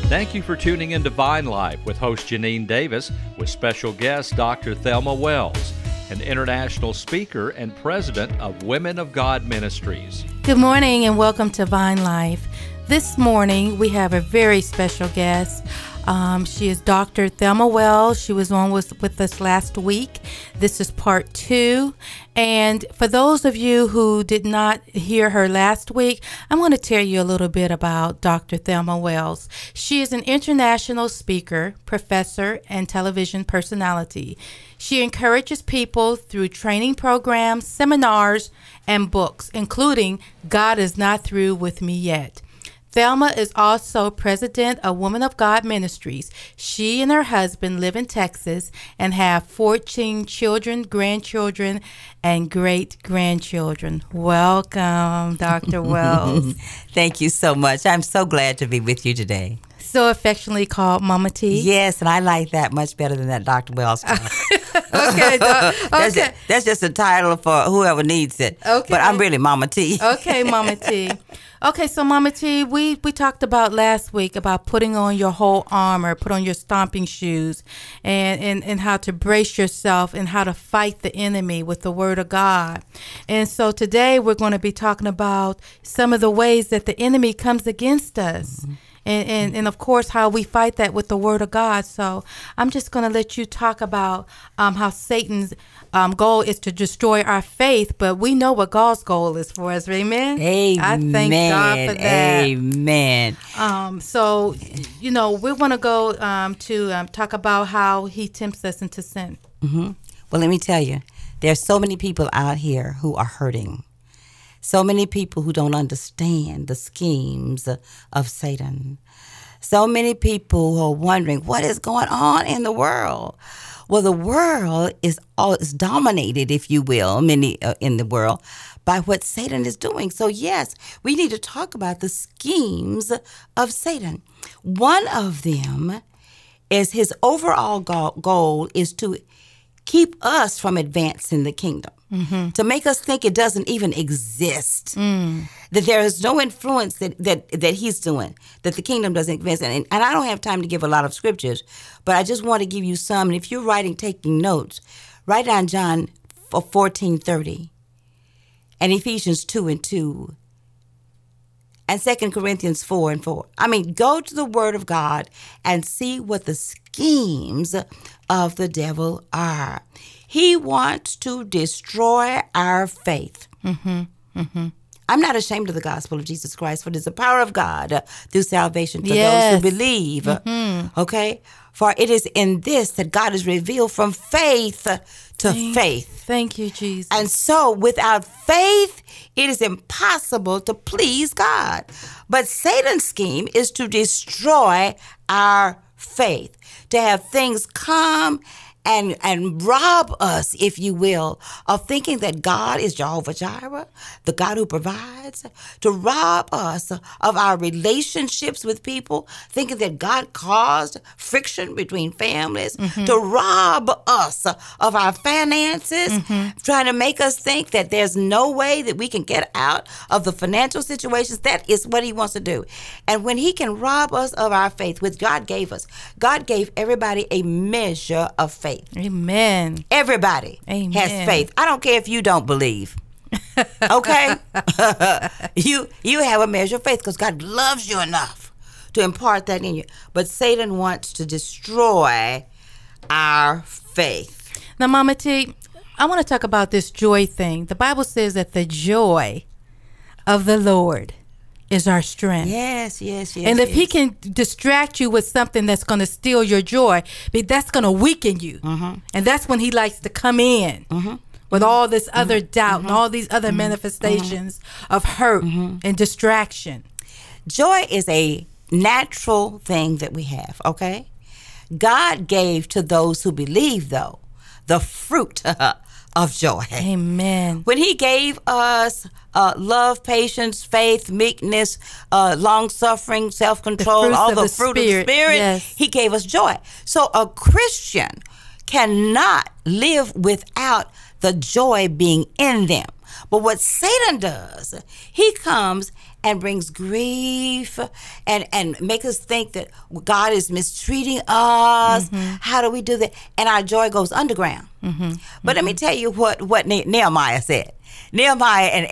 Thank you for tuning in to Vine Life with host Janine Davis with special guest Dr. Thelma Wells, an international speaker and president of Women of God Ministries. Good morning and welcome to Vine Life. This morning we have a very special guest. She is Dr. Thelma Wells. She was on with us last week. This is part 2. And for those of you who did not hear her last week, I'm going to tell you a little bit about Dr. Thelma Wells. She is an international speaker, professor, and television personality. She encourages people through training programs, seminars, and books, including God is Not Through With Me Yet. Thelma is also president of Women of God Ministries. She and her husband live in Texas and have 14 children, grandchildren, and great-grandchildren. Welcome, Dr. Wells. Thank you so much. I'm so glad to be with you today. So affectionately called Mama T. Yes, and I like that much better than that Dr. Wells stuff. Okay, okay. That's just a title for whoever needs it. Okay. But I'm really Mama T. Okay, Mama T. Okay, so Mama T, we talked about last week about putting on your whole armor, put on your stomping shoes, and how to brace yourself and how to fight the enemy with the Word of God. And so today we're going to be talking about some of the ways that the enemy comes against us. Mm-hmm. And of course, how we fight that with the Word of God. So I'm just going to let you talk about how Satan's goal is to destroy our faith, but we know what God's goal is for us. Amen? Amen. I thank God for that. Amen. So, we want to go to talk about how he tempts us into sin. Mm-hmm. Well, let me tell you, there's so many people out here who are hurting. So many people who don't understand the schemes of Satan. So many people who are wondering what is going on in the world. Well, the world is dominated, if you will, many in the world, by what Satan is doing. So yes, we need to talk about the schemes of Satan. One of them is his overall goal is to keep us from advancing the kingdom. Mm-hmm. To make us think it doesn't even exist, that there is no influence that he's doing, that the kingdom doesn't exist. And I don't have time to give a lot of scriptures, but I just want to give you some. And if you're taking notes, write down John 14:30 and Ephesians 2:2 and 2 Corinthians 4:4. I mean, go to the Word of God and see what the schemes of the devil are. He wants to destroy our faith. Mm-hmm. Mm-hmm. I'm not ashamed of the gospel of Jesus Christ, for it is the power of God through salvation to those who believe. Mm-hmm. Okay? For it is in this that God is revealed from faith to faith. Thank you, Jesus. And so without faith, it is impossible to please God. But Satan's scheme is to destroy our faith, to have things come and rob us, if you will, of thinking that God is Jehovah Jireh, the God who provides, to rob us of our relationships with people, thinking that God caused friction between families, to rob us of our finances, trying to make us think that there's no way that we can get out of the financial situations. That is what he wants to do. And when he can rob us of our faith, which God gave us, God gave everybody a measure of faith. Amen. Everybody has faith. I don't care if you don't believe. Okay? You have a measure of faith because God loves you enough to impart that in you. But Satan wants to destroy our faith. Now, Mama T, I want to talk about this joy thing. The Bible says that the joy of the Lord is our strength. Yes. And if he can distract you with something that's going to steal your joy, that's going to weaken you. Mm-hmm. And that's when he likes to come in with all this other doubt and all these other manifestations of hurt and distraction. Joy is a natural thing that we have, okay? God gave to those who believe, though, the fruit of joy. Amen. When he gave us love, patience, faith, meekness, long-suffering, self-control, all the fruit of the Spirit, he gave us joy. So a Christian cannot live without the joy being in them. But what Satan does, he comes and brings grief and make us think that God is mistreating us. How do we do that? And our joy goes underground. But let me tell you what Nehemiah said. Nehemiah in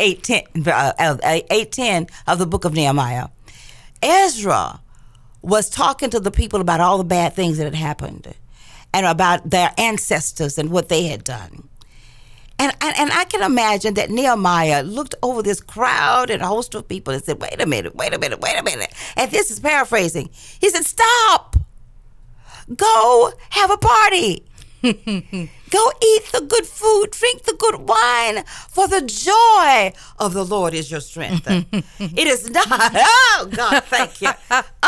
8:10 of the book of Nehemiah. Ezra was talking to the people about all the bad things that had happened and about their ancestors and what they had done. And I can imagine that Nehemiah looked over this crowd and host of people and said, wait a minute. And this is paraphrasing. He said, stop. Go have a party. Go eat the good food, drink the good wine, for the joy of the Lord is your strength. It is not, oh God, thank you.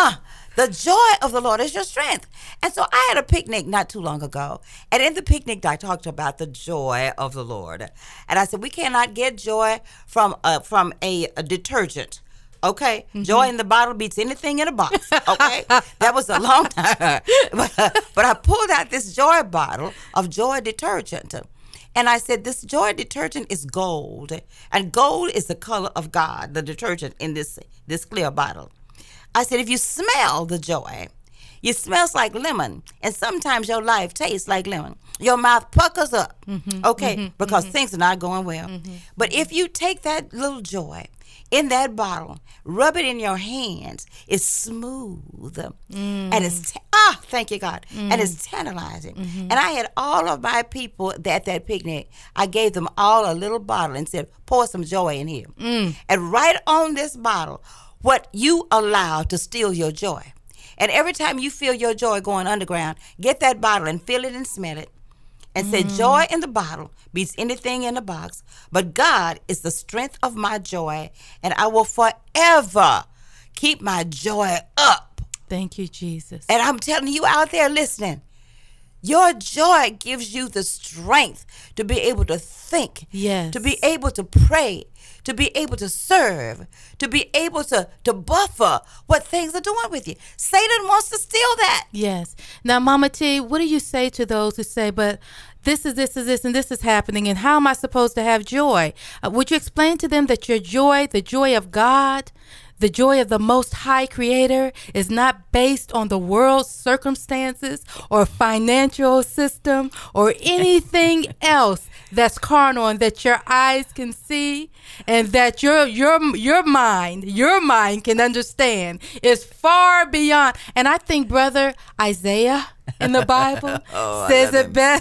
The joy of the Lord is your strength. And so I had a picnic not too long ago. And in the picnic, I talked about the joy of the Lord. And I said, we cannot get joy from a detergent. Okay, joy in the bottle beats anything in a box. Okay, that was a long time, but I pulled out this joy bottle of joy detergent, and I said, this joy detergent is gold, and gold is the color of God. The detergent in this clear bottle. I said, if you smell the joy, it smells like lemon, and sometimes your life tastes like lemon. Your mouth puckers up, because things are not going well. But if you take that little joy in that bottle, rub it in your hands, it's smooth, and it's thank you, God, and it's tantalizing. And I had all of my people at that picnic, I gave them all a little bottle and said, pour some joy in here. And right on this bottle, what you allow to steal your joy. And every time you feel your joy going underground, get that bottle and fill it and smell it. And say, joy in the bottle beats anything in the box. But God is the strength of my joy, and I will forever keep my joy up. Thank you, Jesus. And I'm telling you out there listening, your joy gives you the strength to be able to think, to be able to pray, to be able to serve, to be able to buffer what things are doing with you. Satan wants to steal that. Yes. Now, Mama T, what do you say to those who say, but this, and this is happening, and how am I supposed to have joy? Would you explain to them that your joy, the joy of God, the joy of the Most High Creator, is not based on the world's circumstances or financial system or anything else that's carnal and that your eyes can see and that your mind can understand is far beyond. And I think, brother, Isaiah in the Bible says it best.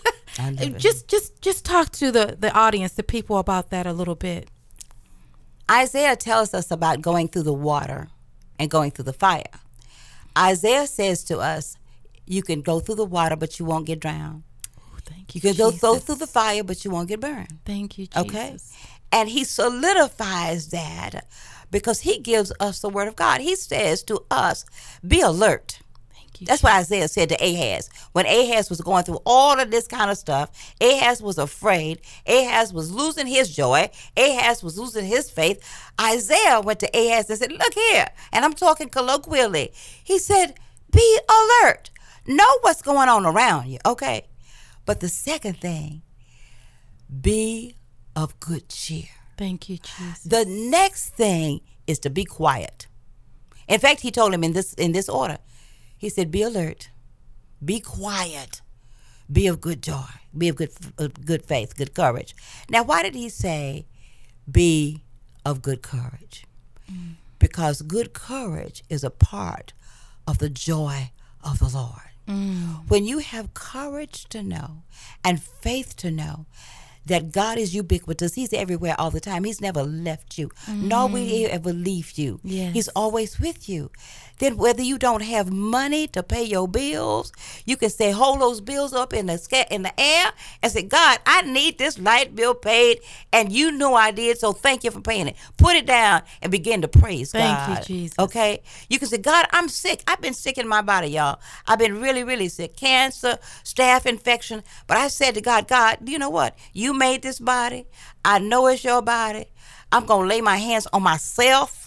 Just talk to the audience, the people about that a little bit. Isaiah tells us about going through the water and going through the fire. Isaiah says to us, you can go through the water, but you won't get drowned. Oh, thank You you, can go through the fire, but you won't get burned. Thank you, Jesus. Okay? And he solidifies that because he gives us the word of God. He says to us, be alert. That's what Isaiah said to Ahaz. When Ahaz was going through all of this kind of stuff, Ahaz was afraid. Ahaz was losing his joy. Ahaz was losing his faith. Isaiah went to Ahaz and said, look here. And I'm talking colloquially. He said, be alert. Know what's going on around you, okay? But the second thing, be of good cheer. Thank you, Jesus. The next thing is to be quiet. In fact, he told him in this order. He said, be alert, be quiet, be of good joy, be of good faith, good courage. Now, why did he say be of good courage? Because good courage is a part of the joy of the Lord. When you have courage to know and faith to know that God is ubiquitous. He's everywhere all the time. He's never left you, nor will he ever leave you. Yes. He's always with you. Then whether you don't have money to pay your bills, you can say, hold those bills up in the air and say, God, I need this light bill paid, and you know I did, so thank you for paying it. Put it down and begin to praise God. Thank you, Jesus. Okay? You can say, God, I'm sick. I've been sick in my body, y'all. I've been really, really sick. Cancer, staph infection. But I said to God, God, you know what? You made this body. I know it's your body. I'm going to lay my hands on myself.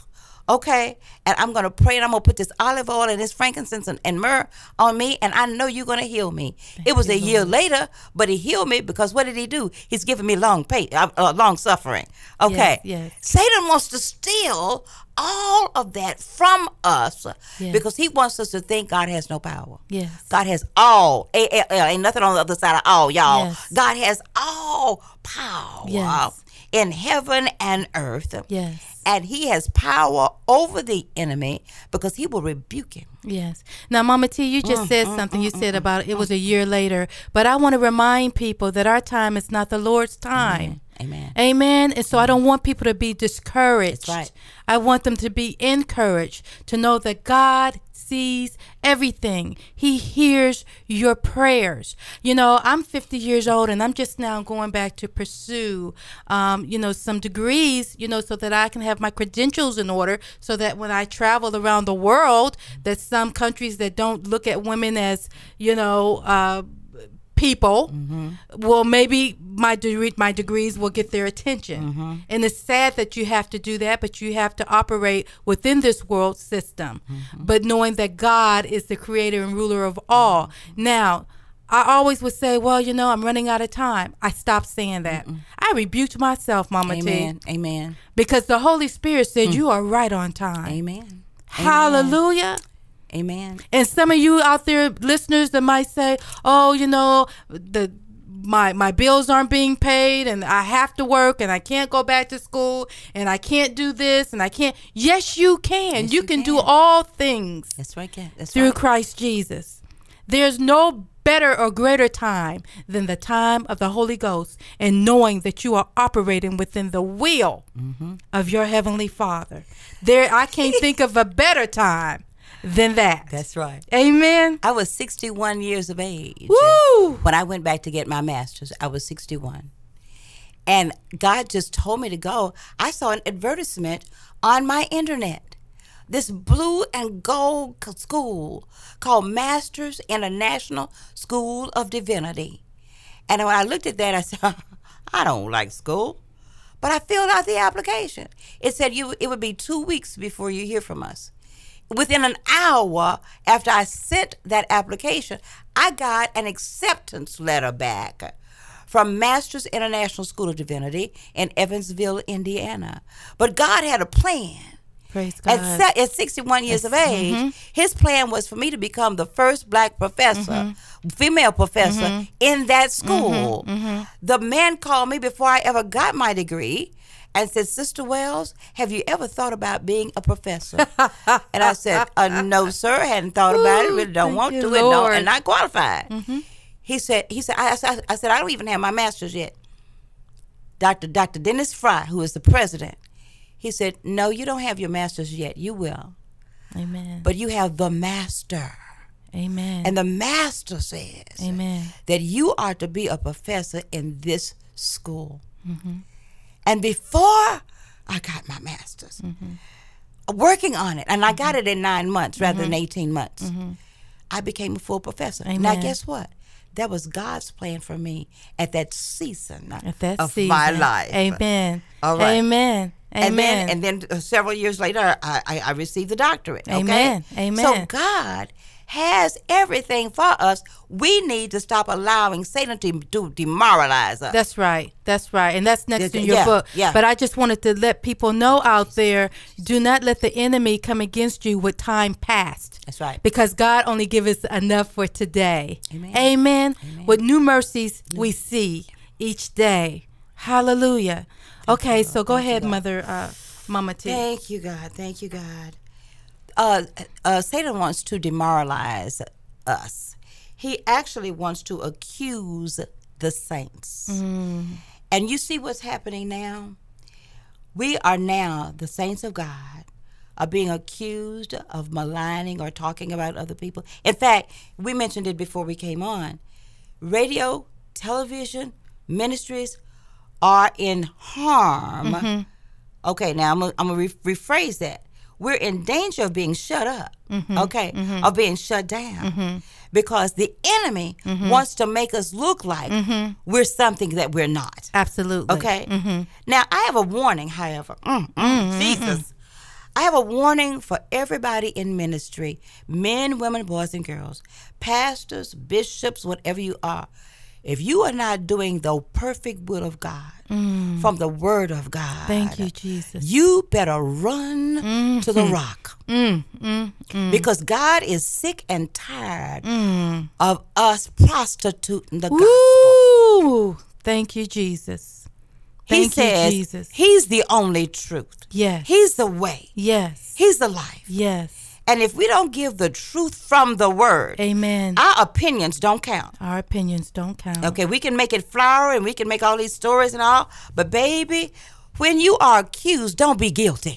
Okay, and I'm going to pray, and I'm going to put this olive oil and this frankincense and myrrh on me, and I know you're going to heal me. It was a year later, but he healed me because what did he do? He's giving me long suffering. Okay, Yes. Satan wants to steal all of that from us because he wants us to think God has no power. Yes. God has all. Ain't nothing on the other side of all, y'all. Yes. God has all power in heaven and earth. Yes. And he has power over the enemy because he will rebuke him. Yes. Now, Mama T, you just said something. You said about it was a year later. But I want to remind people that our time is not the Lord's time. Amen. Amen. And so I don't want people to be discouraged. That's right. I want them to be encouraged to know that God sees everything. He hears your prayers. You know, I'm 50 years old and I'm just now going back to pursue, some degrees, so that I can have my credentials in order so that when I travel around the world, that some countries that don't look at women as, people, well, maybe my degrees will get their attention. And it's sad that you have to do that, but you have to operate within this world system. But knowing that God is the creator and ruler of all. Now, I always would say, well, I'm running out of time. I stopped saying that. I rebuked myself, Mama T. Amen. Because the Holy Spirit said you are right on time. Amen. Hallelujah. Amen. And some of you out there, listeners, that might say, "Oh, my bills aren't being paid, and I have to work, and I can't go back to school, and I can't do this, and I can't." Yes, you can. Yes, you can do all things. That's right. Through Christ Jesus. There's no better or greater time than the time of the Holy Ghost, and knowing that you are operating within the will of your Heavenly Father. I can't think of a better time than that. That's right. Amen. I was 61 years of age. Woo! When I went back to get my master's, I was 61. And God just told me to go. I saw an advertisement on my internet. This blue and gold school called Masters International School of Divinity. And when I looked at that, I said, I don't like school. But I filled out the application. It said it would be 2 weeks before you hear from us. Within an hour after I sent that application, I got an acceptance letter back from Masters International School of Divinity in Evansville, Indiana. But God had a plan. Praise God. At 61 years of age, his plan was for me to become the first black professor, female professor in that school. The man called me before I ever got my degree and said, Sister Wells, have you ever thought about being a professor? And I said, no, sir, I hadn't thought about it, really don't want to, and not qualified. He said, I said, I don't even have my master's yet. Dr. Dennis Fry, who is the president, he said, no, you don't have your master's yet. You will. Amen. But you have the master. Amen. And the master says that you are to be a professor in this school. And before I got my master's, working on it, and I got it in 9 months rather than 18 months, I became a full professor. Amen. Now, guess what? That was God's plan for me at that season of season. my life. Amen. All right. Amen. Amen. And then several years later, I received the doctorate. Okay? Amen. Amen. So God has everything for us. We need to stop allowing Satan to demoralize us. That's right. That's right. And that's next in your Yeah, book. yeah. But I just wanted to let people know out there, do not let the enemy come against you with time past. That's right. Because God only gives us enough for today. Amen. Amen. Amen. With new mercies we see each day. Hallelujah. Okay, so go ahead, Mama T. Thank you, God. Thank you, God. Satan wants to demoralize us. He actually wants to accuse the saints. And you see what's happening now? We are now, the saints of God, are being accused of maligning or talking about other people. In fact, we mentioned it before we came on. Radio, television, ministries are in harm. Okay, now I'm going to rephrase that. We're in danger of being shut up, of being shut down, because the enemy wants to make us look like we're something that we're not. Absolutely. Okay? Now, I have a warning, however. Jesus. I have a warning for everybody in ministry, men, women, boys, and girls, pastors, bishops, whatever you are. If you are not doing the perfect will of God from the Word of God, thank you, Jesus. You better run to the rock. Because God is sick and tired of us prostituting the gospel. Ooh, thank you, Jesus. Thank He says you, Jesus. He's the only truth. Yes. He's the way. Yes. He's the life. Yes. And if we don't give the truth from the Word, amen, our opinions don't count. Our opinions don't count. Okay, we can make it flowery and we can make all these stories and all, but baby, when you are accused, don't be guilty.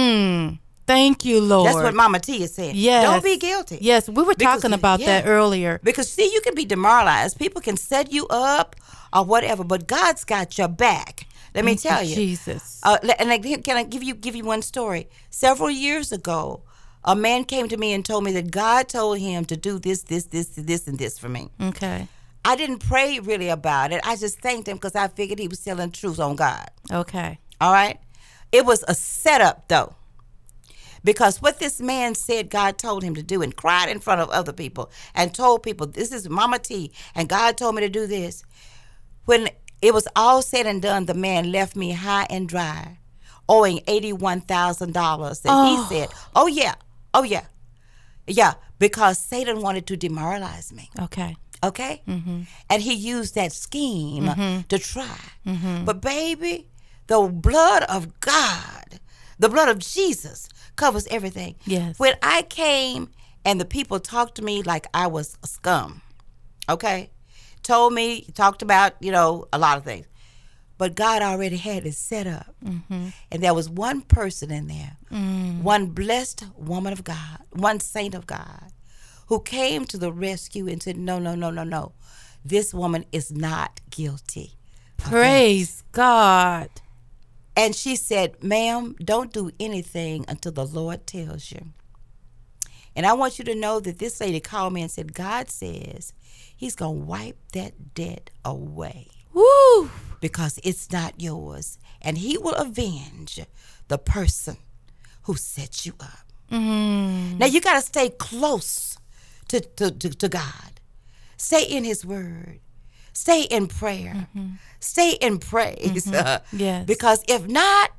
Thank you, Lord. That's what Mama T is saying. Yes. Don't be guilty. Yes, we were talking about that earlier. Because see, you can be demoralized. People can set you up or whatever, but God's got your back. Let me tell you, Jesus. Can I give you one story? Several years ago, a man came to me and told me that God told him to do this, and this for me. Okay. I didn't pray really about it. I just thanked him because I figured he was telling the truth on God. Okay. All right? It was a setup, though. Because what this man said God told him to do and cried in front of other people and told people, this is Mama T, and God told me to do this. When it was all said and done, the man left me high and dry, owing $81,000. And he said, oh, yeah, because Satan wanted to demoralize me. Okay. Okay? And he used that scheme to try. But baby, the blood of God, the blood of Jesus covers everything. Yes. When I came and the people talked to me like I was a scum, okay? Talked about, a lot of things. But God already had it set up. And there was one person in there, one blessed woman of God, one saint of God, who came to the rescue and said, no. This woman is not guilty. Praise God. And she said, ma'am, don't do anything until the Lord tells you. And I want you to know that this lady called me and said, God says He's going to wipe that debt away. Woo! Because it's not yours. And He will avenge the person who set you up. Now, you got to stay close to God. Stay in His Word. Stay in prayer. Stay in praise. Yes. Because if not,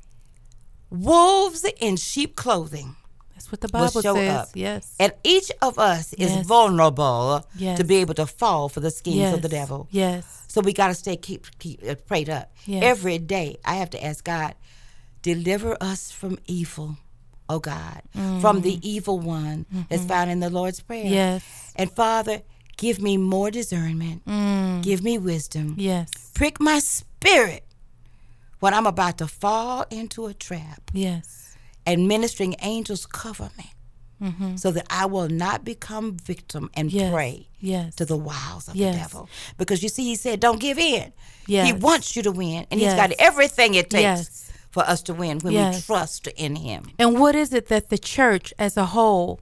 wolves in sheep clothing That's what the Bible says. Up. Yes. And each of us is vulnerable to be able to fall for the schemes of the devil. Yes. So we got to keep prayed up. Yes. Every day I have to ask God, deliver us from evil, oh God, from the evil one that's found in the Lord's Prayer. Yes. And Father, give me more discernment. Give me wisdom. Yes. Prick my spirit when I'm about to fall into a trap. Yes. And ministering angels cover me so that I will not become victim and prey to the wiles of the devil. Because you see, He said, don't give in. Yes. He wants you to win. And He's got everything it takes for us to win when we trust in Him. And what is it that the church as a whole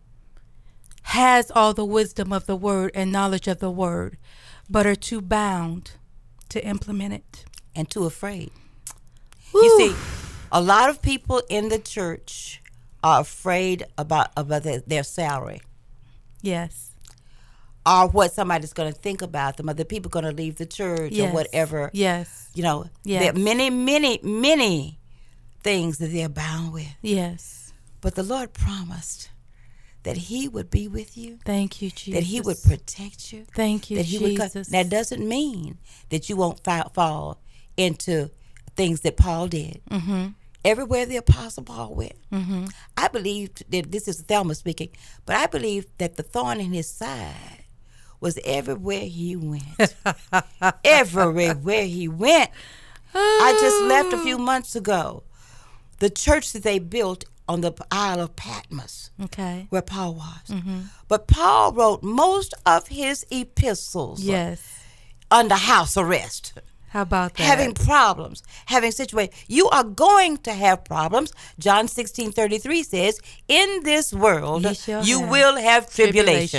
has all the wisdom of the Word and knowledge of the Word, but are too bound to implement it? And too afraid. Woo. You see, a lot of people in the church are afraid about their salary. Yes. Or what somebody's going to think about them, or the people going to leave the church or whatever. Yes. There are many, many, many things that they're bound with. Yes. But the Lord promised that He would be with you. Thank you, Jesus. That He would protect you. Thank you, that He Jesus. would. That doesn't mean that you won't fall into things that Paul did. Everywhere the Apostle Paul went. I believe that, this is Thelma speaking, but I believe that the thorn in his side was everywhere he went. Everywhere he went. I just left a few months ago the church that they built on the Isle of Patmos, where Paul was. But Paul wrote most of his epistles under house arrest. How about that? Having problems, having situations. You are going to have problems. John 16:33 says, in this world, you will have tribulation.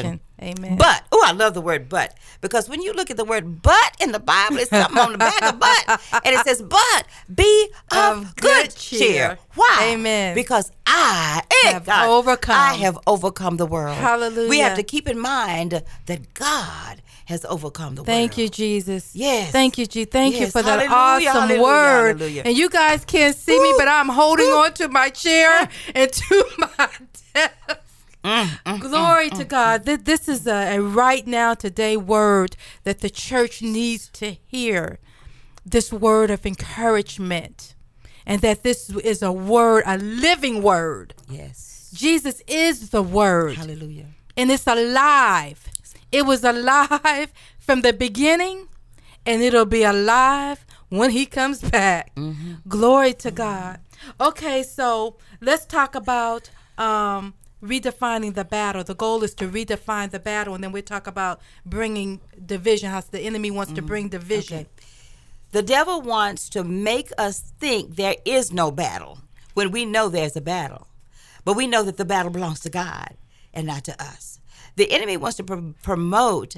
Amen. But, I love the word but, because when you look at the word but in the Bible, it's something on the back of but, and it says, but be of good cheer. Why? Amen. Because I have overcome the world. Hallelujah. We have to keep in mind that God has overcome the world. Thank you, Jesus. Yes. Thank you, Jesus. Thank you Yes. for that Hallelujah, awesome hallelujah, word. hallelujah. And you guys can't see me, but I'm holding on to my chair and to my desk. Glory to God. This is a right now, today word that the church needs to hear. This word of encouragement. And that this is a word, a living word. Yes. Jesus is the word. Hallelujah. And it's alive. It was alive from the beginning, and it'll be alive when he comes back. Glory to God. Okay, so let's talk about redefining the battle. The goal is to redefine the battle, and then we talk about bringing division, how the enemy wants to bring division. Okay. The devil wants to make us think there is no battle when we know there's a battle. But we know that the battle belongs to God and not to us. The enemy wants to promote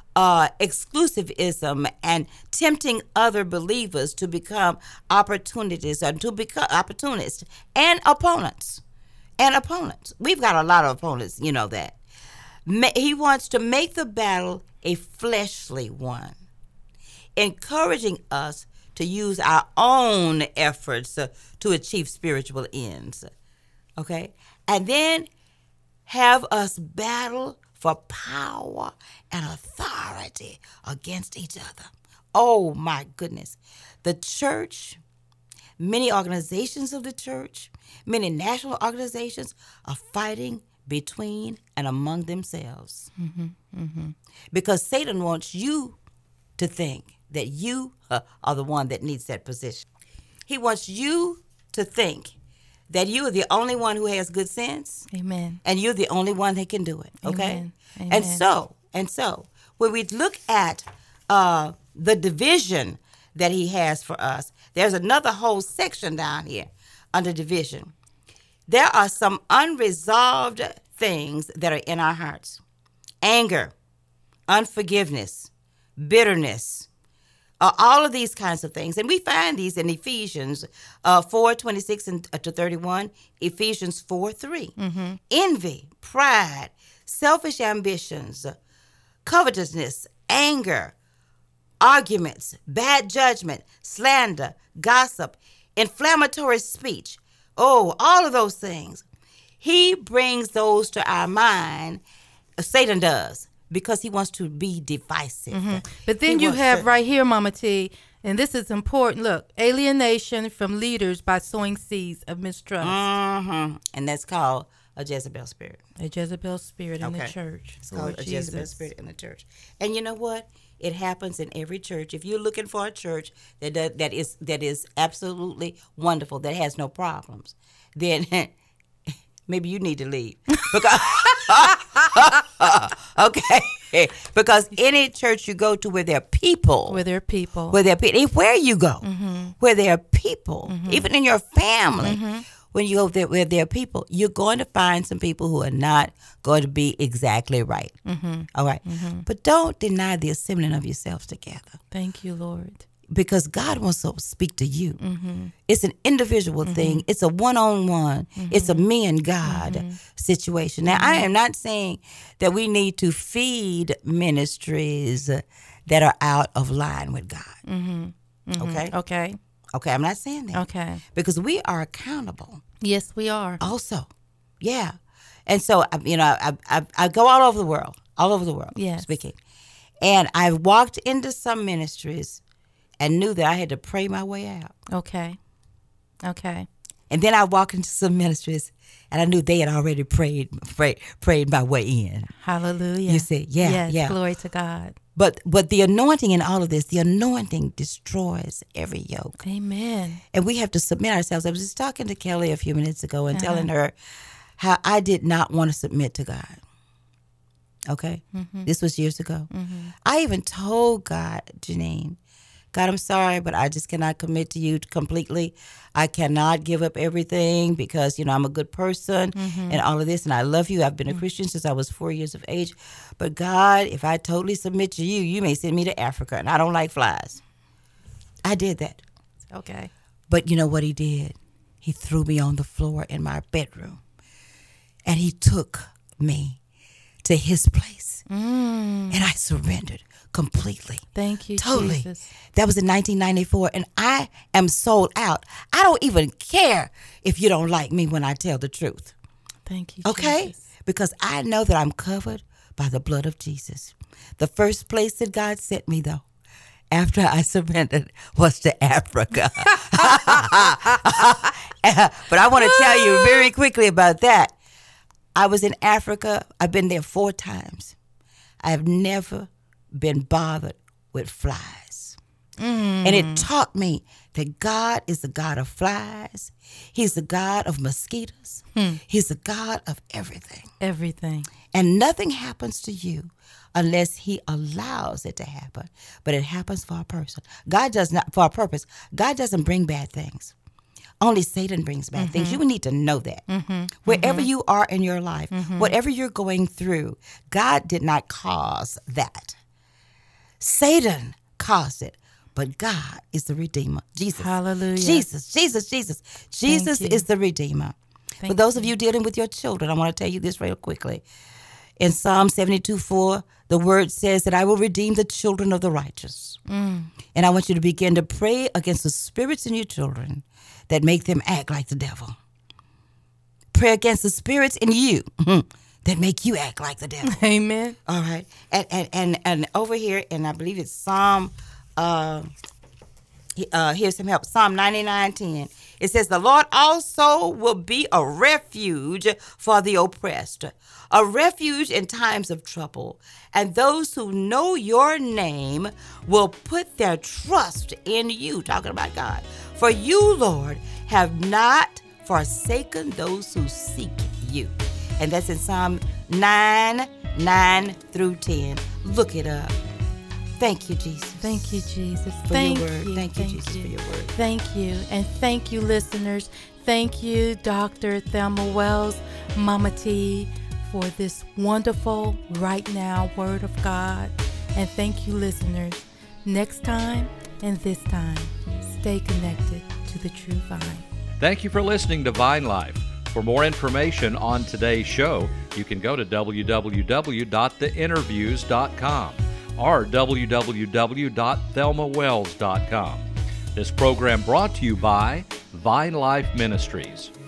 exclusivism and tempting other believers to become opportunists and opponents. We've got a lot of opponents, you know that. He wants to make the battle a fleshly one, encouraging us to use our own efforts to achieve spiritual ends. Okay? And then have us battle for power and authority against each other. Oh, my goodness. The church, many organizations of the church, many national organizations are fighting between and among themselves. Because Satan wants you to think that you are the one that needs that position. He wants you to think that you are the only one who has good sense. Amen. And you're the only one that can do it. Okay? Amen. Amen. And so, when we look at the division that he has for us, there's another whole section down here under division. There are some unresolved things that are in our hearts. Anger, unforgiveness, bitterness, all of these kinds of things. And we find these in Ephesians 4:26-31, Ephesians 4:3. Envy, pride, selfish ambitions, covetousness, anger, arguments, bad judgment, slander, gossip, inflammatory speech. Oh, all of those things. He brings those to our mind, Satan does, because he wants to be divisive. But then you have right here, Mama T, and this is important. Look, alienation from leaders by sowing seeds of mistrust. And that's called a Jezebel spirit. A Jezebel spirit in the church. It's called a Jezebel spirit in the church. And you know what? It happens in every church. If you're looking for a church that is absolutely wonderful, that has no problems, then maybe you need to leave. Because okay. Because any church you go to where there are people. Where you go, where there are people, even in your family, when you go there where there are people, you're going to find some people who are not going to be exactly right. All right? But don't deny the assembling of yourselves together. Thank you, Lord. Because God wants to speak to you. It's an individual thing. It's a one-on-one. It's a me and God situation. Now, I am not saying that we need to feed ministries that are out of line with God. Okay, I'm not saying that. Okay. Because we are accountable. Yes, we are. Also, yeah. And so, I go all over the world, yes, speaking. And I've walked into some ministries and knew that I had to pray my way out. Okay. And then I walked into some ministries and I knew they had already prayed my way in. Hallelujah. You see, yeah. Glory to God. But the anointing in all of this, the anointing destroys every yoke. Amen. And we have to submit ourselves. I was just talking to Kelly a few minutes ago and telling her how I did not want to submit to God. Okay? This was years ago. I even told God, Janine, God, I'm sorry, but I just cannot commit to you completely. I cannot give up everything because, I'm a good person and all of this, and I love you. I've been a Christian since I was 4 years of age. But God, if I totally submit to you, you may send me to Africa, and I don't like flies. I did that. Okay. But you know what he did? He threw me on the floor in my bedroom, and he took me to his place, and I surrendered completely. Thank you, totally. Jesus. That was in 1994, and I am sold out. I don't even care if you don't like me when I tell the truth. Thank you, okay? Jesus. Because I know that I'm covered by the blood of Jesus. The first place that God sent me, though, after I surrendered, was to Africa. But I want to tell you very quickly about that. I was in Africa. I've been there 4 times. I have never been bothered with flies. And it taught me that God is the God of flies. He's the God of mosquitoes. He's the God of everything. Everything. And nothing happens to you unless he allows it to happen. But it happens for a person. God does not, for a purpose. God doesn't bring bad things. Only Satan brings bad things. You need to know that. Wherever you are in your life, whatever you're going through, God did not cause that. Satan caused it, but God is the Redeemer. Jesus. Hallelujah. Jesus is the Redeemer. For those of you dealing with your children, I want to tell you this real quickly. In Psalm 72:4, the word says that I will redeem the children of the righteous. And I want you to begin to pray against the spirits in your children that make them act like the devil. Pray against the spirits in you that make you act like the devil. Amen. All right. And over here, and I believe it's Psalm, here's some help. Psalm 99:10. It says, the Lord also will be a refuge for the oppressed, a refuge in times of trouble. And those who know your name will put their trust in you. Talking about God. For you, Lord, have not forsaken those who seek you. And that's in Psalm 9:9-10. Look it up. Thank you, Jesus. Thank you, Jesus. For your word. Thank you, Jesus, for your word. Thank you. And thank you, listeners. Thank you, Dr. Thelma Wells, Mama T, for this wonderful right now word of God. And thank you, listeners. Next time and this time, stay connected to the true vine. Thank you for listening to Vine Life. For more information on today's show, you can go to www.theinterviews.com or www.thelmawells.com. This program brought to you by Vine Life Ministries.